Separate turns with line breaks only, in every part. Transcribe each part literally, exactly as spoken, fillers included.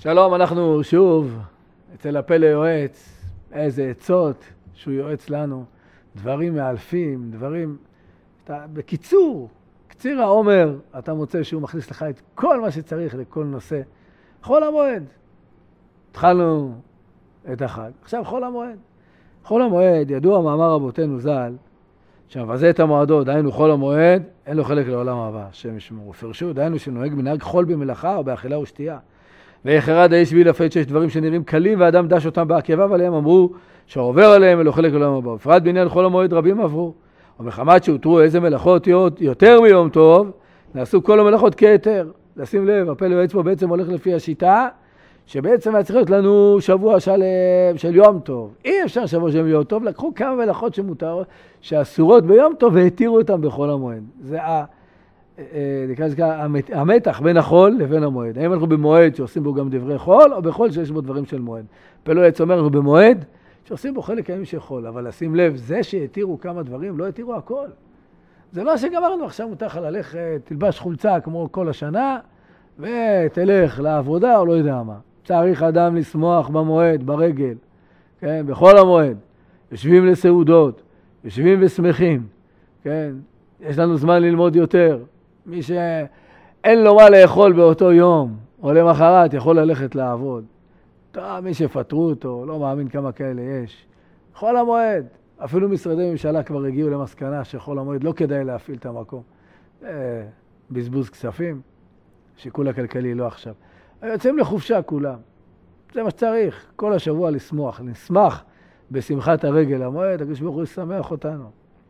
שלום, אנחנו שוב אצל הפלא יועץ, איזה עצות שהוא יועץ לנו, דברים מאלפים, דברים, אתה, בקיצור, קציר העומר, אתה מוצא שהוא מכניס לך את כל מה שצריך לכל נושא. חול המועד, התחלנו את החג, עכשיו חול המועד. חול המועד, ידוע מאמר רבותינו ז"ל, שמבזה את המועדות, דהיינו חול המועד, אין לו חלק לעולם הבא, השם ישמור. פרשו, דהיינו שנוהג מנהג חול במלאכה או באכילה ושתייה. ואחרד האיש בלי לפית שיש דברים שנראים קלים ואדם דש אותם בעקביו עליהם, אמרו שהעובר עליהם ולא חלק לעולם הבא. בפרט בעניין חול המועד רבים עברו. ומחמת שהותרו איזה מלאכות יותר מיום טוב, נעשו כל המלאכות כהיתר. לשים לב, הפלא יועץ פה בעצם הולך לפי השיטה, שבעצם היה צריך להיות לנו שבוע של, של יום טוב. אי אפשר שבוע של יום טוב, לקחו כמה מלאכות שמותרות, שאסורות ביום טוב והתירו אותם בחול המועד. זה ה... נקרא לזה ככה, המתח בין החול לבין המועד. האם אנחנו במועד שעושים בו גם דברי חול, או בחול שיש בו דברים של מועד. פלא יועץ אומר, אנחנו במועד שעושים בו חלק הימים של חול, אבל לשים לב, זה שהתירו כמה דברים, לא התירו הכל. זה לא שגמרנו, עכשיו מותר לך ללכת, תלבש חולצה כמו כל השנה, ותלך לעבודה או לא יודע מה. צריך אדם לשמוח במועד, ברגל, כן, בכל המועד. יושבים לסעודות, יושבים ושמחים, כן. יש לנו זמן ללמוד יותר. מי שאין לו מה לאכול באותו יום, או למחרת, יכול ללכת לעבוד. טוב, מי שפטרו אותו, לא מאמין כמה כאלה יש. חול המועד, אפילו משרדי ממשלה כבר הגיעו למסקנה שחול המועד לא כדאי להפעיל את המקום. זה בזבוז כספים, שיקול הכלכלי לא עכשיו. יוצאים לחופשה כולם. זה מה שצריך, כל השבוע לשמוח. נשמח בשמחת הרגל המועד, הקדוש ברוך הוא ישמח אותנו.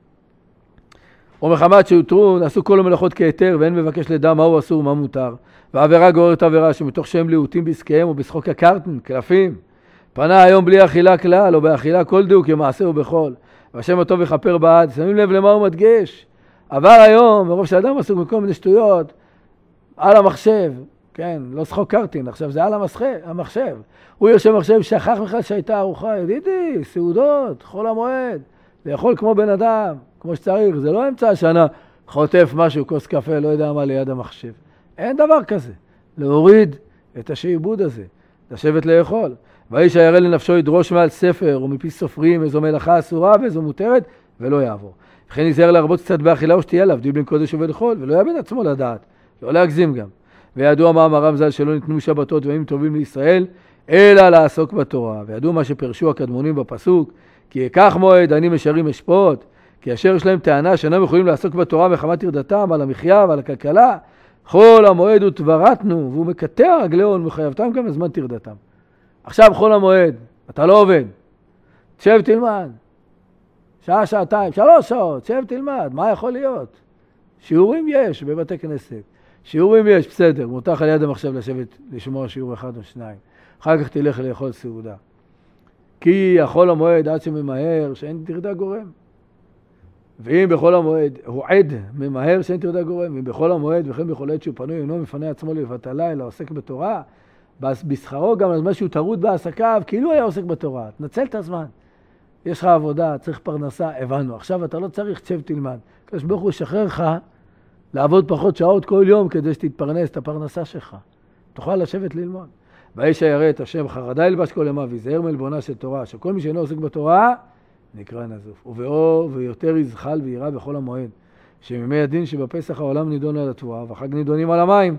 ומחמת שהותרו, נעשו כל המלאכות כהיתר, ואין מבקש לדע מהו אסור ומה מותר. והעבירה גוררת עבירה, שמתוך שהם להוטים בעסקיהם או בשחוק הקרטן, קלפים. פנה היום בלי אכילה כלל, או באכילה כל דיוק, כמעשה ובכל. והשם הטוב יכפר בעד, שמים לב למה הוא מדגש. עבר היום, מרוב שאדם עסוק מכל מיני שטויות, על המחשב, כן, לא שחוק קרטין, עכשיו זה על המחשב, המחשב. הוא יושב מחשב, שכח בכלל שהייתה ארוחה, ידידי, סעודות, חול המועד, לאכול כמו בן אדם. כמו שצריך, זה לא אמצע השנה, חוטף משהו, כוס קפה, לא יודע מה, ליד המחשב. אין דבר כזה. להוריד את השעבוד הזה, לשבת לאכול. והאיש הירא לנפשו ידרוש מעל ספר, ומפי סופרים, איזו מלאכה אסורה ואיזו מותרת, ולא יעבור. וכן ייזהר להרבות קצת באכילה ושתייה, להבדיל בין קודש ובין חול, ולא יאבד עצמו לדעת, לא להגזים גם. וידוע מאמרם ז"ל שלא ניתנו שבתות וימים טובים לישראל, אלא לעסוק בתורה. וידעו מה שפרשו הקדמונים בפסוק, כי יקח מועד, אני משרים אשפוט, כי אשר יש להם טענה שאינם יכולים לעסוק בתורה מחמת טרדתם על המחיה ועל הכלכלה, חול המועד הוא תברתנו, והוא מקטע רגליון ומחייבתם גם לזמן טרדתם. עכשיו חול המועד, אתה לא עובד, תשב תלמד, שעה, שעתיים, שלוש שעות, תשב תלמד, מה יכול להיות? שיעורים יש בבתי כנסת, שיעורים יש, בסדר, מותר לך ליד המחשב לשבת לשמוע שיעור אחד או שניים, אחר כך תלך לאכול סעודה. כי החול המועד עד שממהר שאין טרדה גורם. ואם בכל המועד הוא עד ממהר שאין טרדה גורם, ואם בכל המועד וכן בכל עת שהוא פנוי אינו מפנה עצמו לבטלה אלא עוסק בתורה, בשכרו גם על מה שהוא טרוד בעסקיו, כאילו היה עוסק בתורה. תנצל את הזמן. יש לך עבודה, צריך פרנסה, הבנו. עכשיו אתה לא צריך, תשב תלמד. הקדוש ברוך הוא ישחרר לך לעבוד פחות שעות כל יום כדי שתתפרנס את הפרנסה שלך. תוכל לשבת ללמוד. והאיש הירא את השם חרדה ילבש כל ימיו ויזהר מעלבונה של תורה, שכל מי שאינו עוסק בתורה נקרא נזוף. ובאור ויותר יזחל ויראה בכל המועד, שמימי הדין שבפסח העולם נידון על התבואה, והחג נידונים על המים.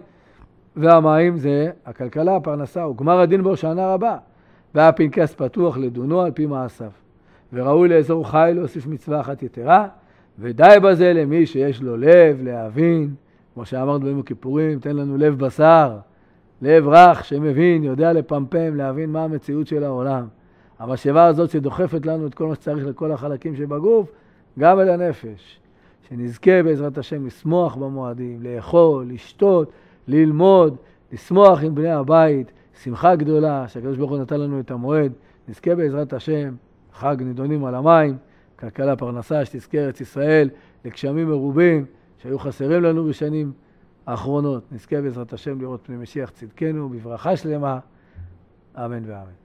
והמים זה הכלכלה, הפרנסה, וגמר הדין בהושענא רבה. והפנקס פתוח לדונו על פי מעשיו. וראוי לאזור חי להוסיף מצווה אחת יתרה, ודי בזה למי שיש לו לב להבין, כמו שאמרנו ביום הכיפורים, תן לנו לב בשר, לב רך שמבין, יודע לפמפם, להבין מה המציאות של העולם. המשאבה הזאת שדוחפת לנו את כל מה שצריך לכל החלקים שבגוף, גם אל הנפש. שנזכה בעזרת השם לשמוח במועדים, לאכול, לשתות, ללמוד, לשמוח עם בני הבית, שמחה גדולה, שהקדוש ברוך הוא נתן לנו את המועד. נזכה בעזרת השם, חג נידונים על המים, כלכלה פרנסה, שתזכה ארץ ישראל לגשמים מרובים שהיו חסרים לנו בשנים האחרונות. נזכה בעזרת השם לראות פני משיח צדקנו בברכה שלמה. אמן ואמן.